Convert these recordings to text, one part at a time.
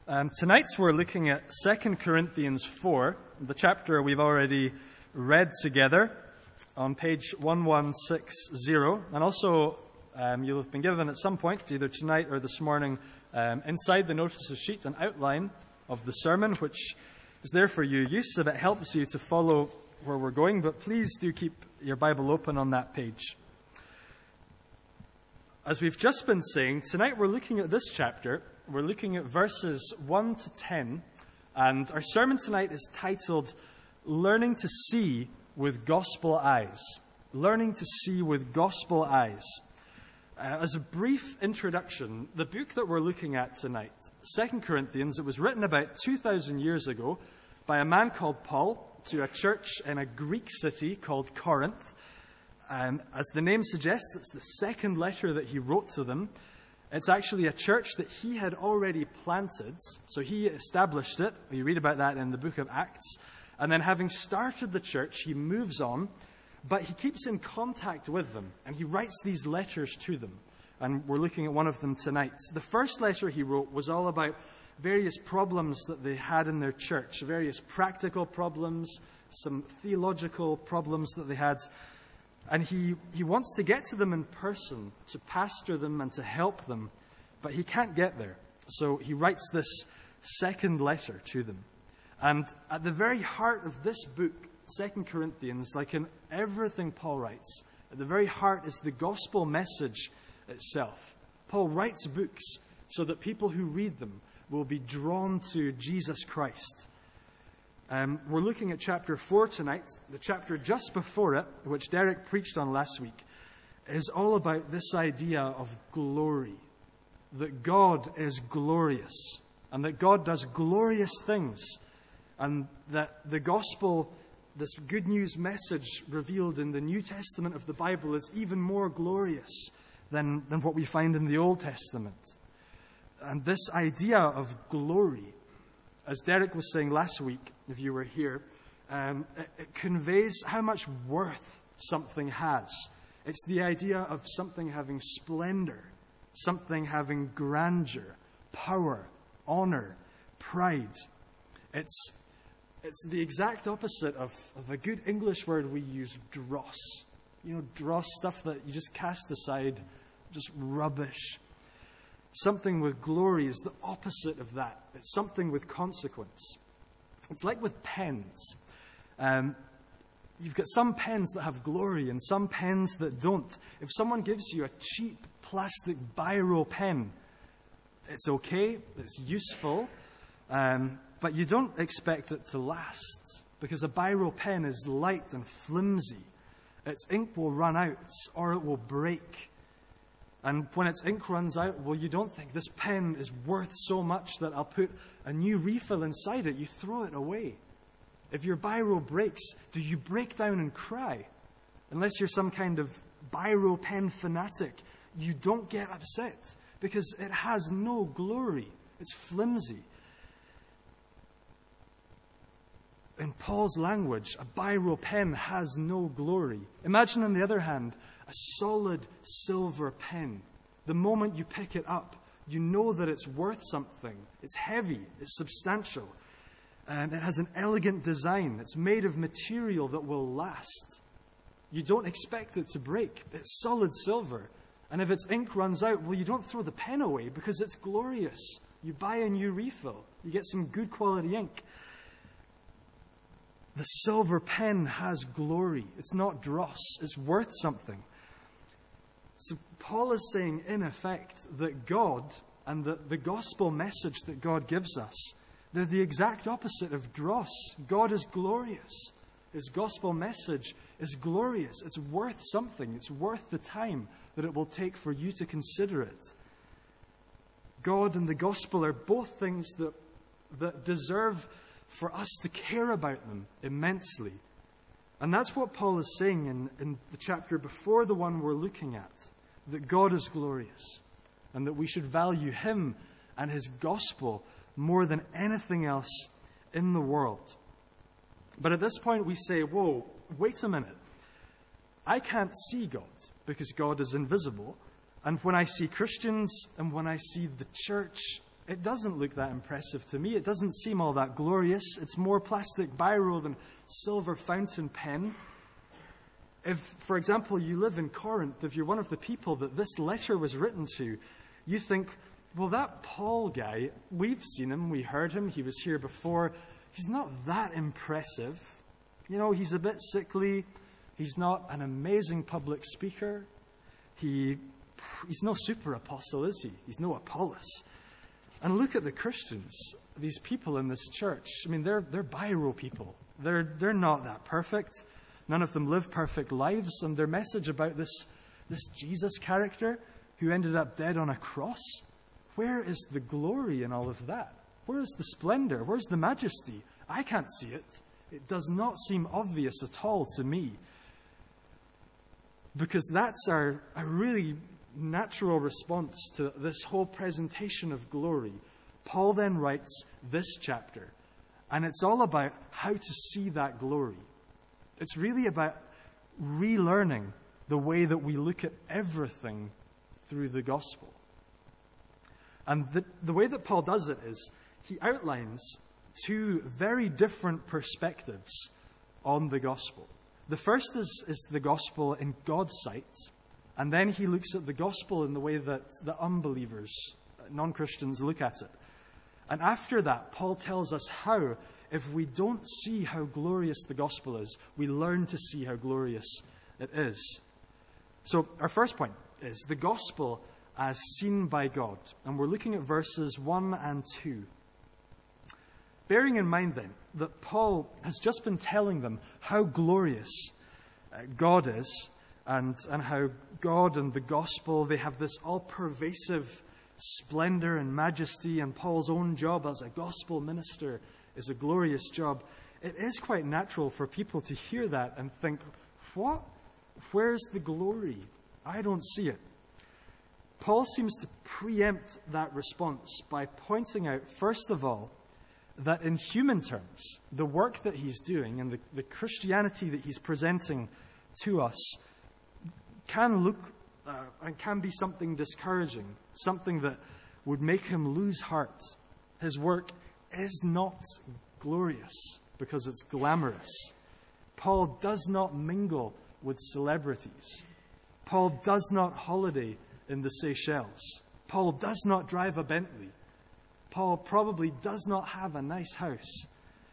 Tonight we're looking at 2 Corinthians 4, the chapter we've already read together on page 1160. And also, you'll have been given at some point, either tonight or this morning, inside the notices sheet, an outline of the sermon, which is there for your use if it helps you to follow where we're going. But please do keep your Bible open on that page. As we've just been saying, tonight we're looking at this chapter. We're looking at verses 1 to 10, and our sermon tonight is titled, Learning to See with Gospel Eyes. Learning to See with Gospel Eyes. As a brief introduction, the book that we're looking at tonight, 2 Corinthians, it was written about 2,000 years ago by a man called Paul to a church in a Greek city called Corinth. As the name suggests, it's the second letter that he wrote to them. It's actually a church that he had already planted, so he established it. We read about that in the book of Acts. And then having started the church, he moves on, but he keeps in contact with them, and he writes these letters to them. And we're looking at one of them tonight. The first letter he wrote was all about various problems that they had in their church, various practical problems, some theological problems that they had. And he wants to get to them in person, to pastor them and to help them, but he can't get there. So he writes this second letter to them. And at the very heart of this book, 2 Corinthians, like in everything Paul writes, at the very heart is the gospel message itself. Paul writes books so that people who read them will be drawn to Jesus Christ. We're looking at chapter 4 tonight. The chapter just before it, which Derek preached on last week, is all about this idea of glory. That God is glorious, and that God does glorious things, and that the gospel, this good news message revealed in the New Testament of the Bible, is even more glorious than what we find in the Old Testament. And this idea of glory, as Derek was saying last week, if you were here, it conveys how much worth something has. It's the idea of something having splendor, something having grandeur, power, honor, pride. It's the exact opposite of a good English word we use, dross. You know, dross, stuff that you just cast aside, just rubbish. Something with glory is the opposite of that. It's something with consequence. It's like with pens. You've got some pens that have glory and some pens that don't. If someone gives you a cheap plastic biro pen, it's okay, it's useful, but you don't expect it to last, because a biro pen is light and flimsy. Its ink will run out or it will break. And when its ink runs out, well, you don't think this pen is worth so much that I'll put a new refill inside it. You throw it away. If your biro breaks, do you break down and cry? Unless you're some kind of biro pen fanatic, you don't get upset because it has no glory. It's flimsy. In Paul's language, a biro pen has no glory. Imagine, on the other hand, a solid silver pen. The moment you pick it up, you know that it's worth something. It's heavy, it's substantial, and it has an elegant design. It's made of material that will last. You don't expect it to break. It's solid silver. And if its ink runs out, well, you don't throw the pen away because it's glorious. You buy a new refill. You get some good quality ink. The silver pen has glory. It's not dross. It's worth something. So Paul is saying, in effect, that God and the gospel message that God gives us, they're the exact opposite of dross. God is glorious. His gospel message is glorious. It's worth something. It's worth the time that it will take for you to consider it. God and the gospel are both things that deserve for us to care about them immensely. And that's what Paul is saying in the chapter before the one we're looking at, that God is glorious and that we should value him and his gospel more than anything else in the world. But at this point we say, whoa, wait a minute. I can't see God because God is invisible. And when I see Christians and when I see the church it doesn't look that impressive to me. It doesn't seem all that glorious. It's more plastic biro than silver fountain pen. If, for example, you live in Corinth, if you're one of the people that this letter was written to, you think, well, that Paul guy, we've seen him, we heard him, he was here before. He's not that impressive. You know, he's a bit sickly. He's not an amazing public speaker. He's no super apostle, is he? He's no Apollos. And look at the Christians, these people in this church. I mean, they're biro people. They're not that perfect. None of them live perfect lives. And their message about this Jesus character who ended up dead on a cross, where is the glory in all of that? Where is the splendor? Where's the majesty? I can't see it. It does not seem obvious at all to me. Because that's a really natural response to this whole presentation of glory. Paul then writes this chapter, and it's all about how to see that glory. It's really about relearning the way that we look at everything through the gospel. And the way that Paul does it is he outlines two very different perspectives on the gospel. The first is the gospel in God's sight, and then he looks at the gospel in the way that the unbelievers, non-Christians, look at it. And after that, Paul tells us how, if we don't see how glorious the gospel is, we learn to see how glorious it is. So our first point is the gospel as seen by God. And we're looking at verses 1 and 2. Bearing in mind then that Paul has just been telling them how glorious God is and how God and the gospel, they have this all-pervasive splendor and majesty, and Paul's own job as a gospel minister is a glorious job. It is quite natural for people to hear that and think, what? Where's the glory? I don't see it. Paul seems to preempt that response by pointing out, first of all, that in human terms, the work that he's doing and the Christianity that he's presenting to us can look and can be something discouraging, something that would make him lose heart. His work is not glorious because it's glamorous. Paul does not mingle with celebrities. Paul does not holiday in the Seychelles. Paul does not drive a Bentley. Paul probably does not have a nice house.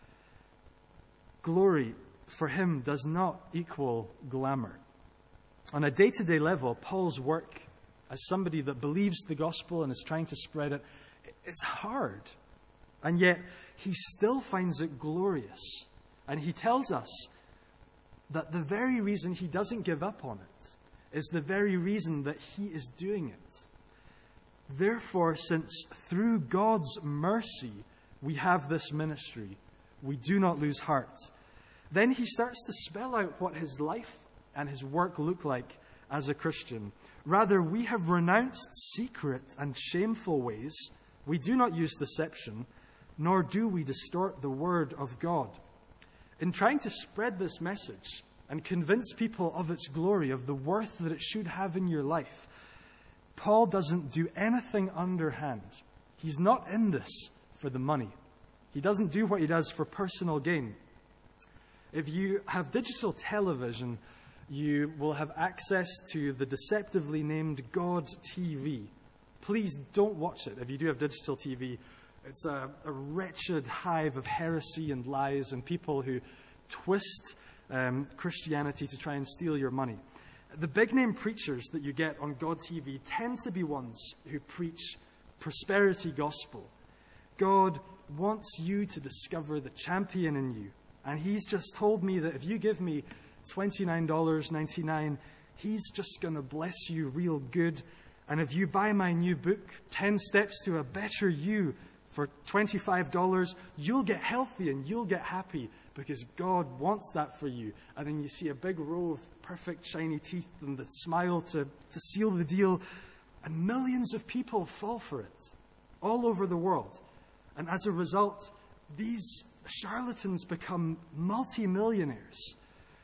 Glory for him does not equal glamour. On a day-to-day level, Paul's work as somebody that believes the gospel and is trying to spread it, it's hard. And yet, he still finds it glorious. And he tells us that the very reason he doesn't give up on it is the very reason that he is doing it. Therefore, since through God's mercy we have this ministry, we do not lose heart. Then he starts to spell out what his life and his work look like as a Christian. Rather, we have renounced secret and shameful ways. We do not use deception, nor do we distort the word of God. In trying to spread this message and convince people of its glory, of the worth that it should have in your life, Paul doesn't do anything underhand. He's not in this for the money. He doesn't do what he does for personal gain. If you have digital television, you will have access to the deceptively named God TV. Please don't watch it if you do have digital TV. It's a wretched hive of heresy and lies and people who twist Christianity to try and steal your money. The big-name preachers that you get on God TV tend to be ones who preach prosperity gospel. God wants you to discover the champion in you. And he's just told me that if you give me $29.99, he's just going to bless you real good. And if you buy my new book, 10 Steps to a Better You, for $25, you'll get healthy and you'll get happy because God wants that for you. And then you see a big row of perfect shiny teeth and the smile to seal the deal. And millions of people fall for it all over the world. And as a result, these charlatans become multimillionaires.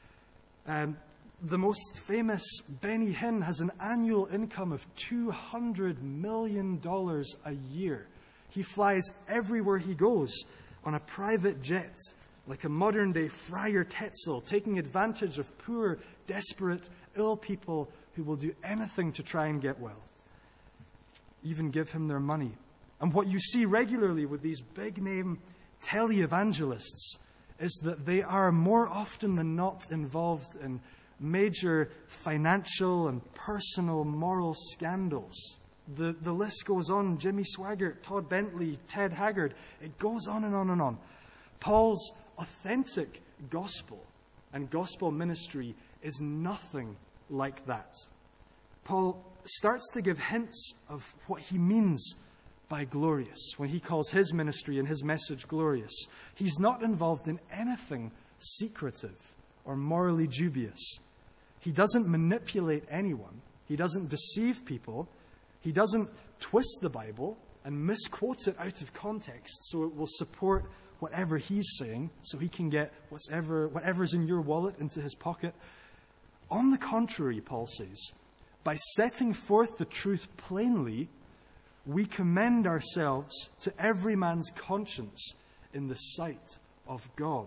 The most famous Benny Hinn has an annual income of $200 million a year. He flies everywhere he goes on a private jet, like a modern-day Friar Tetzel, taking advantage of poor, desperate, ill people who will do anything to try and get well, even give him their money. And what you see regularly with these big-name televangelists is that they are more often than not involved in major financial and personal moral scandals. The list goes on. Jimmy Swaggart, Todd Bentley, Ted Haggard. It goes on and on and on. Paul's authentic gospel and gospel ministry is nothing like that. Paul starts to give hints of what he means by glorious when he calls his ministry and his message glorious. He's not involved in anything secretive or morally dubious. He doesn't manipulate anyone. He doesn't deceive people. He doesn't twist the Bible and misquote it out of context so it will support whatever he's saying, so he can get whatever's in your wallet into his pocket. On the contrary, Paul says, by setting forth the truth plainly, we commend ourselves to every man's conscience in the sight of God.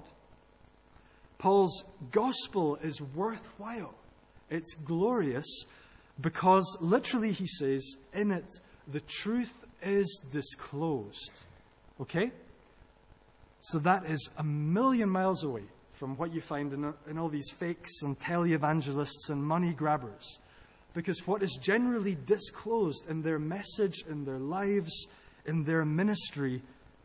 Paul's gospel is worthwhile. It's glorious because literally he says, in it, the truth is disclosed. Okay? So that is a million miles away from what you find in all these fakes and televangelists and money grabbers. Because what is generally disclosed in their message, in their lives, in their ministry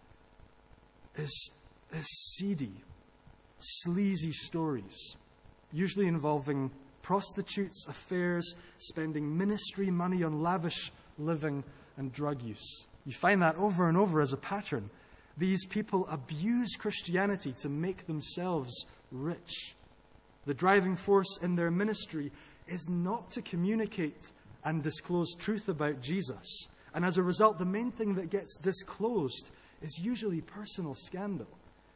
is seedy, sleazy stories, usually involving prostitutes, affairs, spending ministry money on lavish living and drug use. You find that over and over as a pattern. These people abuse Christianity to make themselves rich. The driving force in their ministry is not to communicate and disclose truth about Jesus. And as a result, the main thing that gets disclosed is usually personal scandal.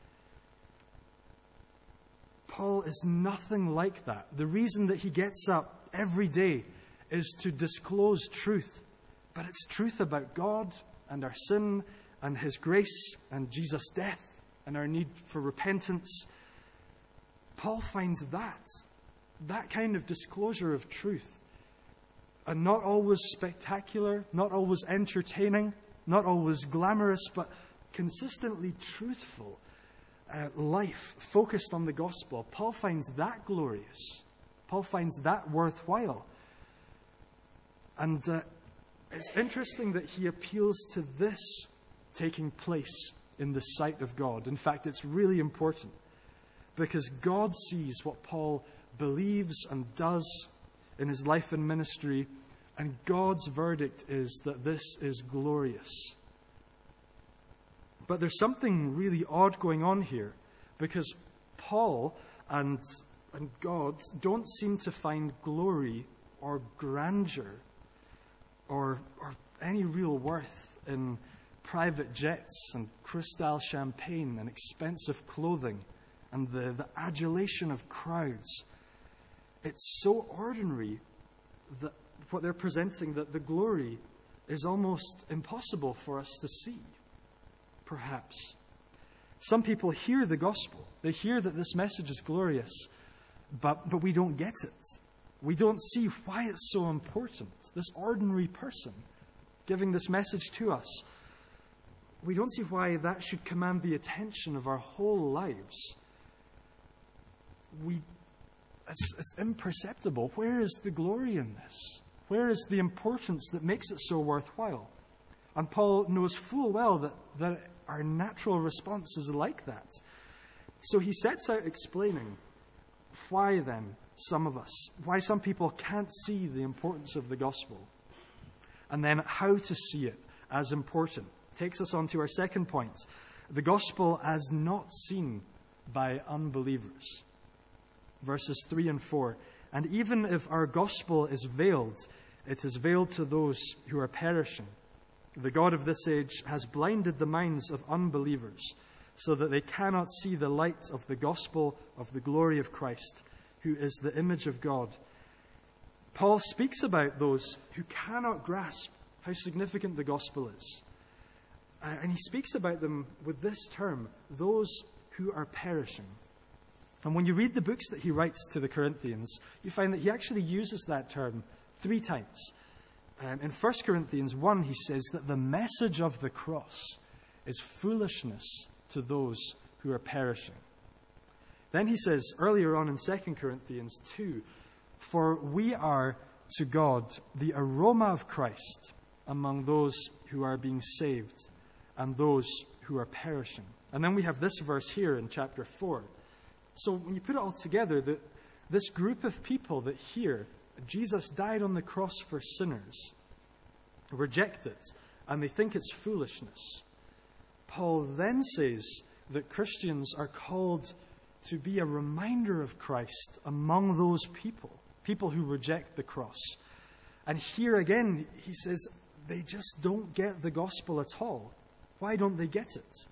Paul is nothing like that. The reason that he gets up every day is to disclose truth. But it's truth about God and our sin and His grace and Jesus' death and our need for repentance. Paul finds that kind of disclosure of truth, and not always spectacular, not always entertaining, not always glamorous, but consistently truthful life focused on the gospel. Paul finds that glorious. Paul finds that worthwhile. And it's interesting that he appeals to this taking place in the sight of God. In fact, it's really important because God sees what Paul believes and does in his life and ministry, and God's verdict is that this is glorious. But there's something really odd going on here, because Paul and God don't seem to find glory or grandeur or any real worth in private jets and Cristal champagne and expensive clothing and the adulation of crowds. It's so ordinary that what they're presenting, that the glory is almost impossible for us to see, perhaps. Some people hear the gospel. They hear that this message is glorious, but we don't get it. We don't see why it's so important. This ordinary person giving this message to us, we don't see why that should command the attention of our whole lives. It's imperceptible. Where is the glory in this? Where is the importance that makes it so worthwhile? And Paul knows full well that our natural response is like that. So he sets out explaining why then why some people can't see the importance of the gospel, and then how to see it as important. Takes us on to our second point, the gospel as not seen by unbelievers. Verses 3 and 4. And even if our gospel is veiled, it is veiled to those who are perishing. The God of this age has blinded the minds of unbelievers so that they cannot see the light of the gospel of the glory of Christ, who is the image of God. Paul speaks about those who cannot grasp how significant the gospel is. And he speaks about them with this term, those who are perishing. And when you read the books that he writes to the Corinthians, you find that he actually uses that term 3 times. In 1 Corinthians 1, he says that the message of the cross is foolishness to those who are perishing. Then he says earlier on in 2 Corinthians 2, for we are to God the aroma of Christ among those who are being saved and those who are perishing. And then we have this verse here in chapter 4. So when you put it all together, this group of people that hear Jesus died on the cross for sinners reject it, and they think it's foolishness. Paul then says that Christians are called to be a reminder of Christ among those people who reject the cross. And here again, he says they just don't get the gospel at all. Why don't they get it?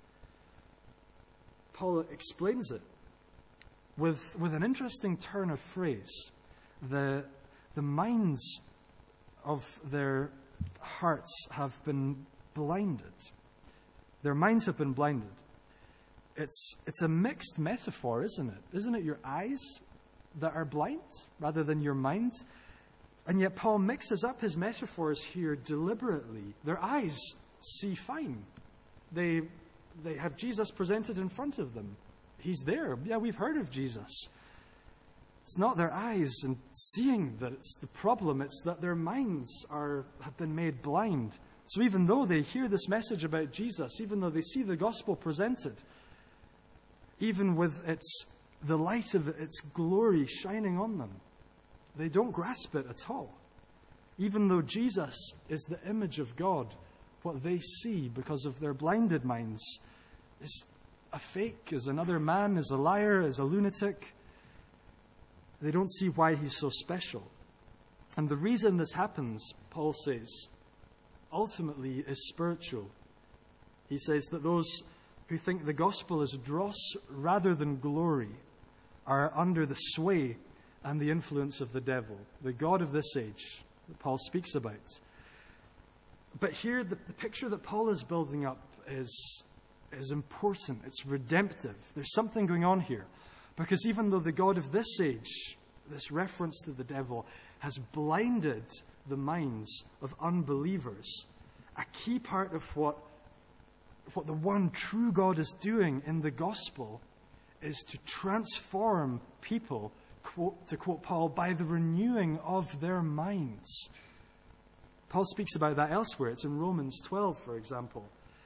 Paul explains it with an interesting turn of phrase. The minds of their hearts have been blinded. Their minds have been blinded. It's a mixed metaphor, isn't it? Isn't it your eyes that are blind rather than your mind? And yet Paul mixes up his metaphors here deliberately. Their eyes see fine. They have Jesus presented in front of them. He's there. Yeah, we've heard of Jesus. It's not their eyes and seeing that it's the problem. It's that their minds have been made blind. So even though they hear this message about Jesus, even though they see the gospel presented, even with the light of its glory shining on them, they don't grasp it at all. Even though Jesus is the image of God, what they see because of their blinded minds is a fake, is another man, is a liar, is a lunatic. They don't see why he's so special. And the reason this happens, Paul says, ultimately is spiritual. He says that those who think the gospel is dross rather than glory are under the sway and the influence of the devil, the god of this age that Paul speaks about. But here, the picture that Paul is building up is important. It's redemptive. There's something going on here. Because even though the god of this age, this reference to the devil, has blinded the minds of unbelievers, a key part of what the one true God is doing in the gospel is to transform people, to quote Paul, by the renewing of their minds. Paul speaks about that elsewhere. It's in Romans 12, for example.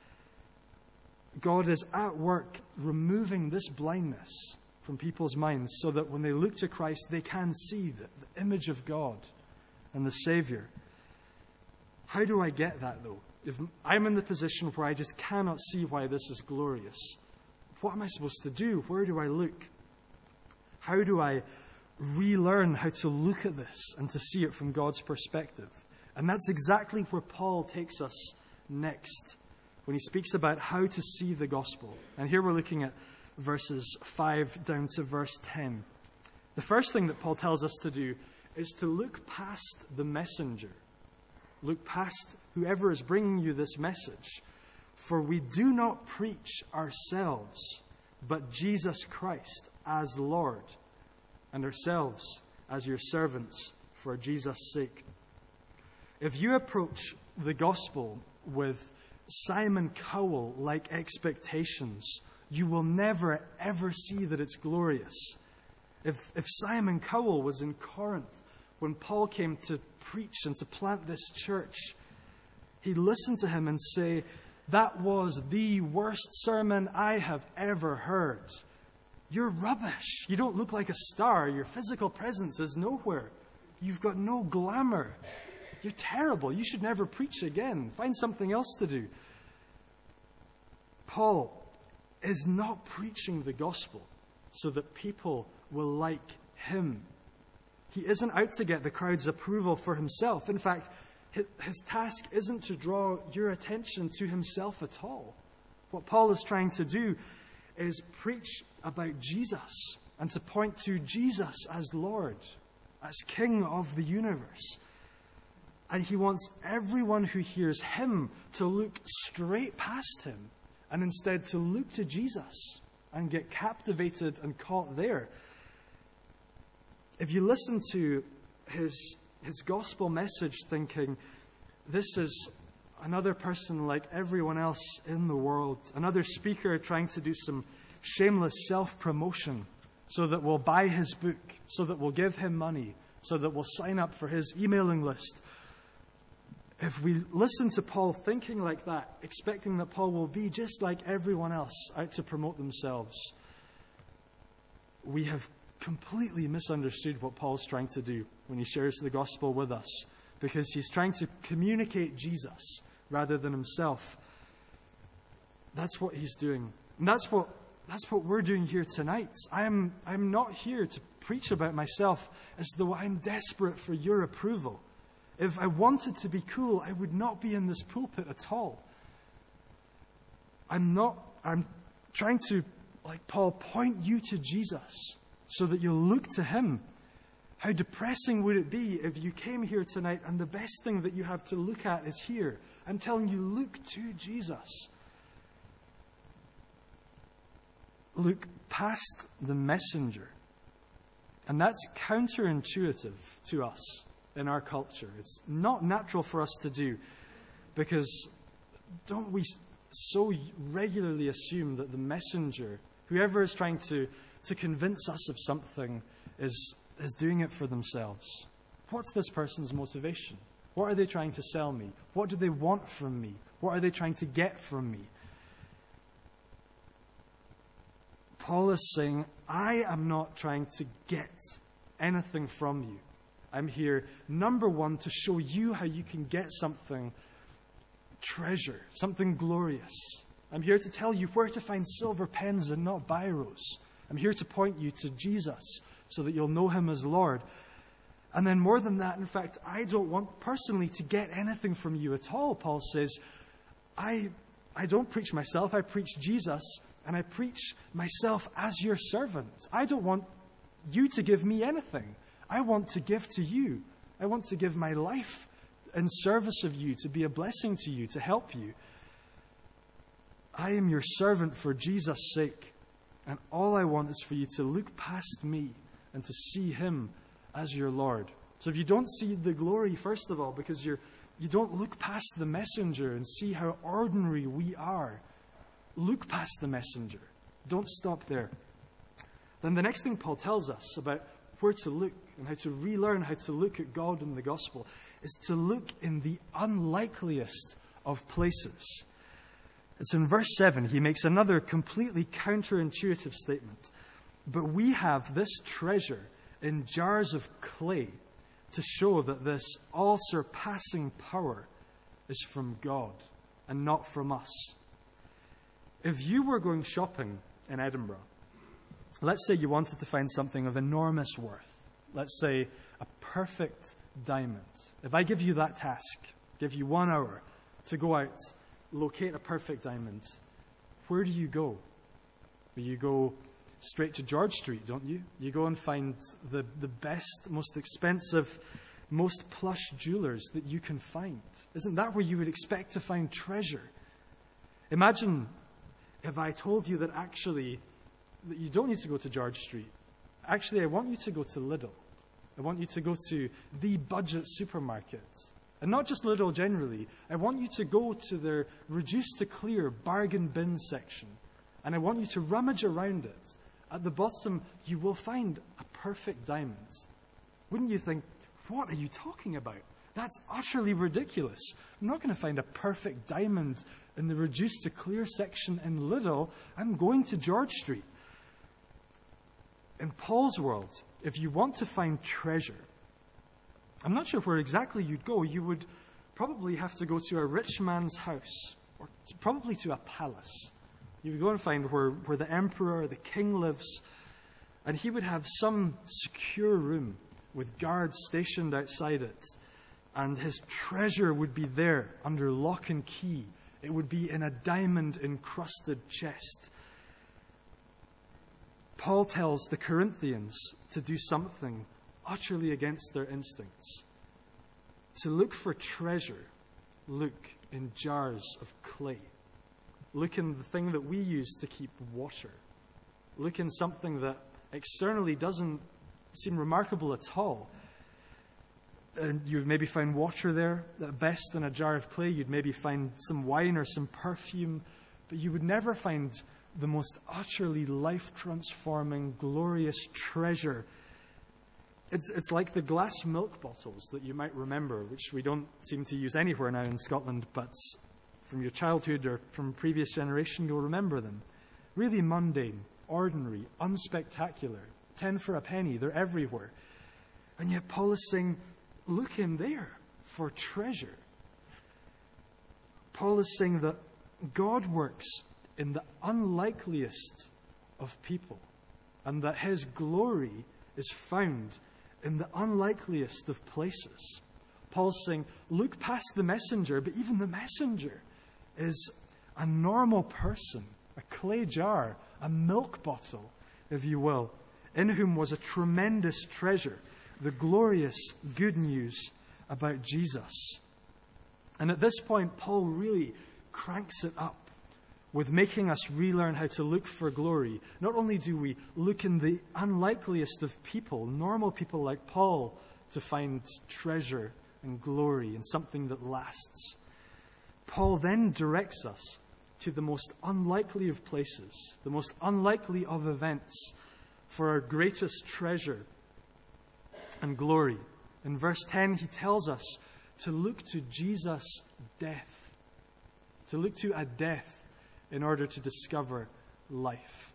God is at work removing this blindness from people's minds so that when they look to Christ, they can see the image of God and the Savior. How do I get that, though? If I'm in the position where I just cannot see why this is glorious, what am I supposed to do? Where do I look? How do I relearn how to look at this and to see it from God's perspective? And that's exactly where Paul takes us next when he speaks about how to see the gospel. And here we're looking at verses 5 down to verse 10. The first thing that Paul tells us to do is to look past the messenger. Look past whoever is bringing you this message. For we do not preach ourselves, but Jesus Christ as Lord, and ourselves as your servants for Jesus' sake. If you approach the gospel with Simon Cowell-like expectations, you will never, ever see that it's glorious. If Simon Cowell was in Corinth when Paul came to preach and to plant this church, he'd listen to him and say, "That was the worst sermon I have ever heard. You're rubbish. You don't look like a star. Your physical presence is nowhere. You've got no glamour. You're terrible. You should never preach again. Find something else to do." Paul is not preaching the gospel so that people will like him. He isn't out to get the crowd's approval for himself. In fact, his task isn't to draw your attention to himself at all. What Paul is trying to do is preach about Jesus and to point to Jesus as Lord, as King of the universe. And he wants everyone who hears him to look straight past him and instead to look to Jesus and get captivated and caught there. If you listen to his gospel message thinking, this is another person like everyone else in the world, another speaker trying to do some shameless self-promotion so that we'll buy his book, so that we'll give him money, so that we'll sign up for his emailing list. If we listen to Paul thinking like that, expecting that Paul will be just like everyone else out to promote themselves, we have completely misunderstood what Paul's trying to do when he shares the gospel with us, because he's trying to communicate Jesus rather than himself. That's what he's doing. And that's what we're doing here tonight. I'm not here to preach about myself as though I'm desperate for your approval. If I wanted to be cool, I would not be in this pulpit at all. I'm trying to, like Paul, point you to Jesus so that you'll look to him. How depressing would it be if you came here tonight and the best thing that you have to look at is here? I'm telling you, look to Jesus. Look past the messenger. And that's counterintuitive to us in our culture. It's not natural for us to do, because don't we so regularly assume that the messenger, whoever is trying to convince us of something, is doing it for themselves? What's this person's motivation? What are they trying to sell me? What do they want from me? What are they trying to get from me? Paul is saying, I am not trying to get anything from you. I'm here, number one, to show you how you can get something treasure, something glorious. I'm here to tell you where to find silver pens and not biros. I'm here to point you to Jesus so that you'll know him as Lord. And then more than that, in fact, I don't want personally to get anything from you at all. Paul says, I don't preach myself, I preach Jesus, and I preach myself as your servant. I don't want you to give me anything. I want to give to you. I want to give my life in service of you, to be a blessing to you, to help you. I am your servant for Jesus' sake. And all I want is for you to look past me and to see him as your Lord. So if you don't see the glory, first of all, because you don't look past the messenger and see how ordinary we are, look past the messenger. Don't stop there. Then the next thing Paul tells us about where to look and how to relearn how to look at God and the gospel is to look in the unlikeliest of places. It's in verse 7. He makes another completely counterintuitive statement. But we have this treasure in jars of clay to show that this all-surpassing power is from God and not from us. If you were going shopping in Edinburgh, let's say you wanted to find something of enormous worth. Let's say a perfect diamond. If I give you that task, give you 1 hour to go out, locate a perfect diamond, where do you go? Well, you go straight to George Street, don't you? You go and find the best, most expensive, most plush jewelers that you can find. Isn't that where you would expect to find treasure? Imagine if I told you that actually that you don't need to go to George Street. Actually, I want you to go to Lidl. I want you to go to the budget supermarket. And not just Lidl generally. I want you to go to their reduced to clear bargain bin section. And I want you to rummage around it. At the bottom, you will find a perfect diamond. Wouldn't you think, what are you talking about? That's utterly ridiculous. I'm not going to find a perfect diamond in the reduced to clear section in Lidl. I'm going to George Street. In Paul's world, if you want to find treasure, I'm not sure where exactly you'd go. You would probably have to go to a rich man's house, or probably to a palace. You would go and find where the emperor, the king lives, and he would have some secure room with guards stationed outside it. And his treasure would be there under lock and key. It would be in a diamond-encrusted chest. Paul tells the Corinthians to do something utterly against their instincts. To look for treasure, look in jars of clay. Look in the thing that we use to keep water. Look in something that externally doesn't seem remarkable at all. And you would maybe find water there, at best in a jar of clay. You'd maybe find some wine or some perfume, but you would never find the most utterly life-transforming, glorious treasure. It's like the glass milk bottles that you might remember, which we don't seem to use anywhere now in Scotland, but from your childhood or from a previous generation, you'll remember them. Really mundane, ordinary, unspectacular, 10 for a penny, they're everywhere. And yet Paul is saying, look in there for treasure. Paul is saying that God works in the unlikeliest of people, and that his glory is found in the unlikeliest of places. Paul's saying, look past the messenger, but even the messenger is a normal person, a clay jar, a milk bottle, if you will, in whom was a tremendous treasure, the glorious good news about Jesus. And at this point, Paul really cranks it up with making us relearn how to look for glory. Not only do we look in the unlikeliest of people, normal people like Paul, to find treasure and glory in something that lasts, Paul then directs us to the most unlikely of places, the most unlikely of events, for our greatest treasure and glory. In verse 10, he tells us to look to Jesus' death, to look to a death in order to discover life.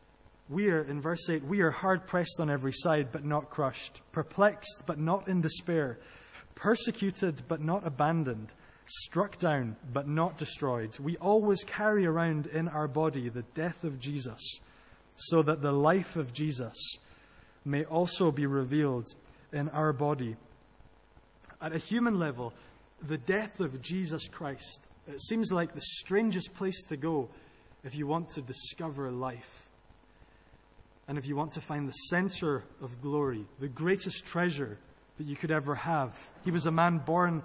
In verse 8, we are hard-pressed on every side, but not crushed, perplexed, but not in despair, persecuted, but not abandoned, struck down, but not destroyed. We always carry around in our body the death of Jesus, so that the life of Jesus may also be revealed in our body. At a human level, the death of Jesus Christ, it seems like the strangest place to go if you want to discover life. And if you want to find the center of glory, the greatest treasure that you could ever have. He was a man born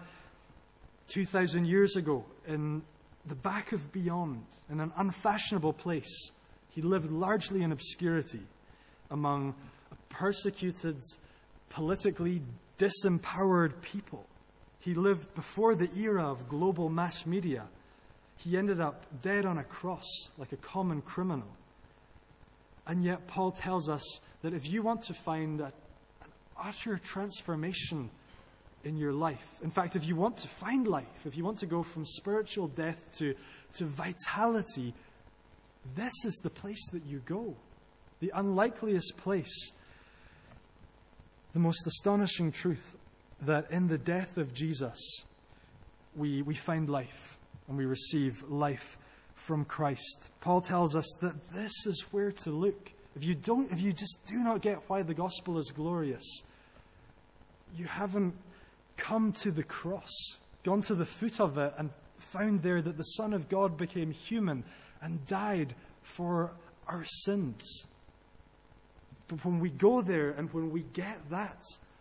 2,000 years ago in the back of beyond, in an unfashionable place. He lived largely in obscurity among a persecuted, politically disempowered people. He lived before the era of global mass media. He ended up dead on a cross like a common criminal. And yet Paul tells us that if you want to find an utter transformation in your life, in fact, if you want to find life, if you want to go from spiritual death to vitality, this is the place that you go. The unlikeliest place. The most astonishing truth that in the death of Jesus, we find life and we receive life from Christ. Paul tells us that this is where to look. If you just do not get why the gospel is glorious, you haven't come to the cross, gone to the foot of it and found there that the Son of God became human and died for our sins. But when we go there and when we get that,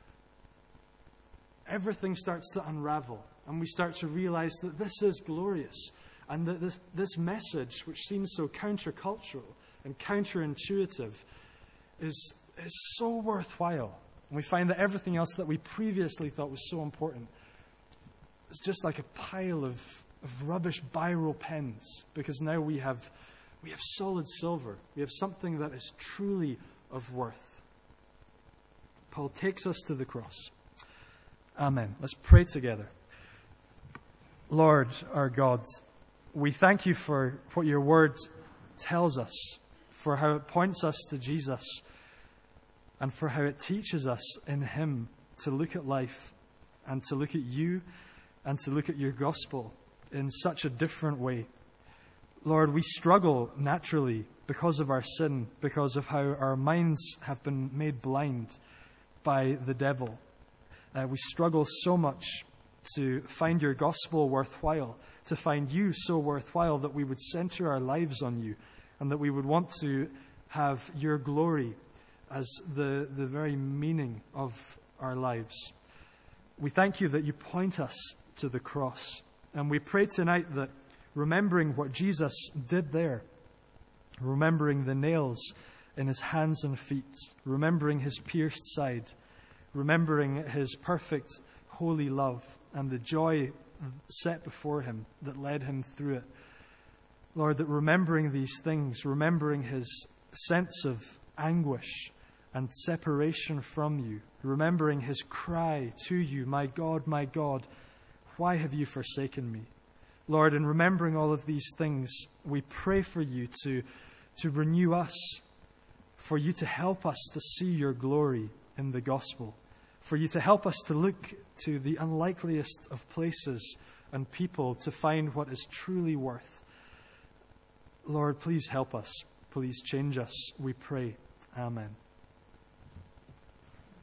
everything starts to unravel and we start to realize that this is glorious and that this message, which seems so countercultural and counterintuitive, is so worthwhile. And we find that everything else that we previously thought was so important is just like a pile of rubbish biro pens, because now we have solid silver. We have something that is truly of worth. Paul takes us to the cross. Amen. Let's pray together. Lord, our God, we thank you for what your word tells us, for how it points us to Jesus, and for how it teaches us in him to look at life and to look at you and to look at your gospel in such a different way. Lord, we struggle naturally because of our sin, because of how our minds have been made blind by the devil. We struggle so much to find your gospel worthwhile, to find you so worthwhile that we would center our lives on you and that we would want to have your glory as the very meaning of our lives. We thank you that you point us to the cross. And we pray tonight that remembering what Jesus did there, remembering the nails in his hands and feet, remembering his pierced side, remembering his perfect holy love and the joy set before him that led him through it. Lord, that remembering these things, remembering his sense of anguish and separation from you, remembering his cry to you, my God, why have you forsaken me? Lord, in remembering all of these things, we pray for you to renew us, for you to help us to see your glory in the gospel, for you to help us to look to the unlikeliest of places and people to find what is truly worth. Lord, please help us. Please change us, we pray. Amen.